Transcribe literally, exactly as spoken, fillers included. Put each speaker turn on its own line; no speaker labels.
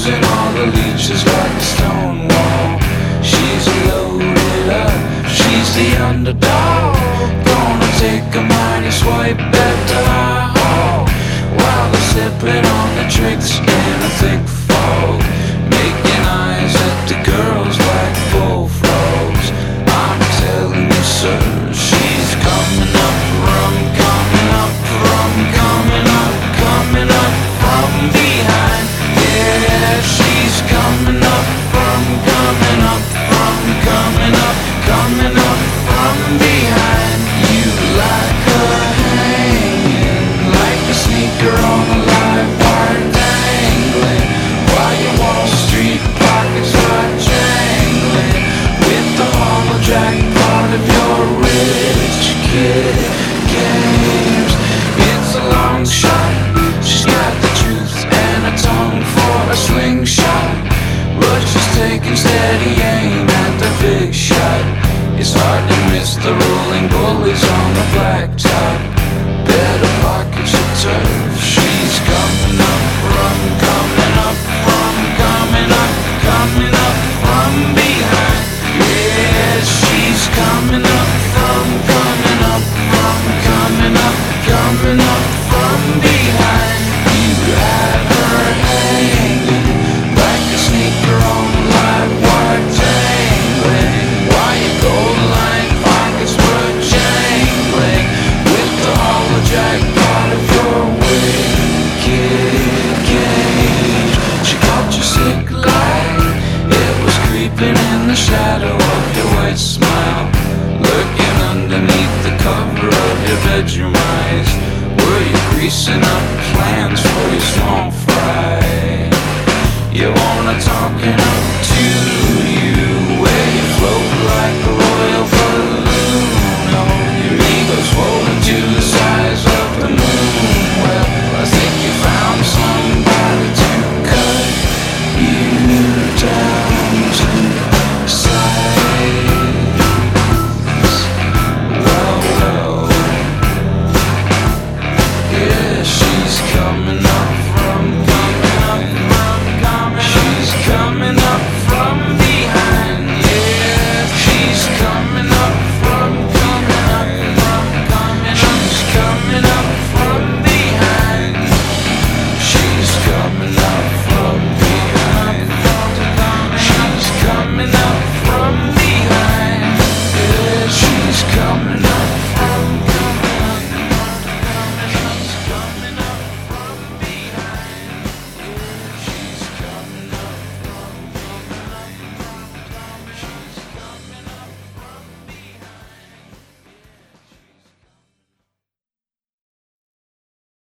closing all the leeches like a stone wall. She's loaded up, she's the underdog. Gonna take a mighty swipe at the high hall, while they're sipping on the tricks in a thick fog, making eyes at the girls like bullfrogs. I'm telling you, sir, she's coming up from, coming up from, coming up, coming up from behind. Yeah, she's coming up from, coming up from, coming up, coming up from behind. You like her hanging like a sneaker on a live wire dangling, while your Wall Street pockets are jangling with the hollow jackpot of your rich kid games. It's a long shot, she's got the truth and a tongue for a slingshot, but she's taking steady aim at the big shot. It's hard to miss the rolling bullies on the blacktop. Better pocket your turf. She's coming up from, coming up from, coming up, coming up from behind. Yeah, she's coming up from, coming up from, coming up, coming up from behind. You had her hanging like a sneaker on a live wire dangling, while your gold line pockets were jangling with the hollow jackpot of your wicked game. She caught your sick light, it was creeping in the shadow of your wet smile, lurking underneath the cover of your bedroom eyes. Were you greasing up plans for your small fry? You wanna talking up to